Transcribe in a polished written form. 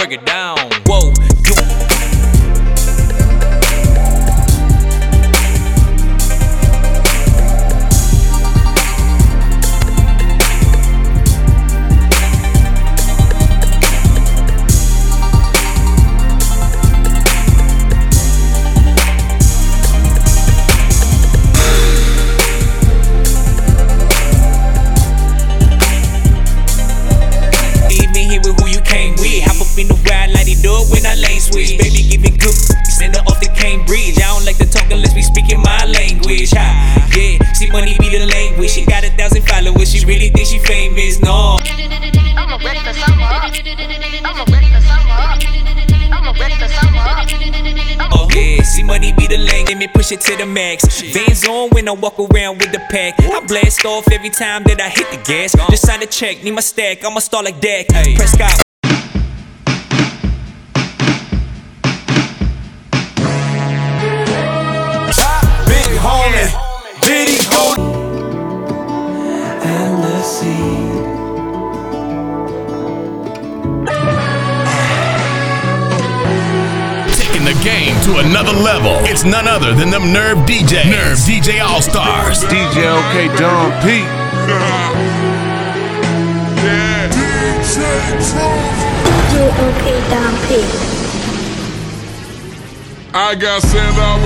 break it down. Whoa, you. In the ride like they do it when I lane switch. Baby, give me good. Send her off to Cambridge. I don't like to talk unless we speaking my language. Ha, yeah, see money be the language. She got 1,000 followers. She really think she famous. No. I'ma wreck the summer up. I'ma wreck the summer up. I'ma wreck the summer up. Oh yeah, see money be the lane. Let me push it to the max. Vans on when I walk around with the pack. I blast off every time that I hit the gas. Just sign a check, need my stack. I'ma start like that. Prescott. Diddy hold and let's see. Taking the game to another level. It's none other than them Nerve DJs. Nerve DJ All Stars. DJ OK Don P. DJ OK Don P. I got sent out.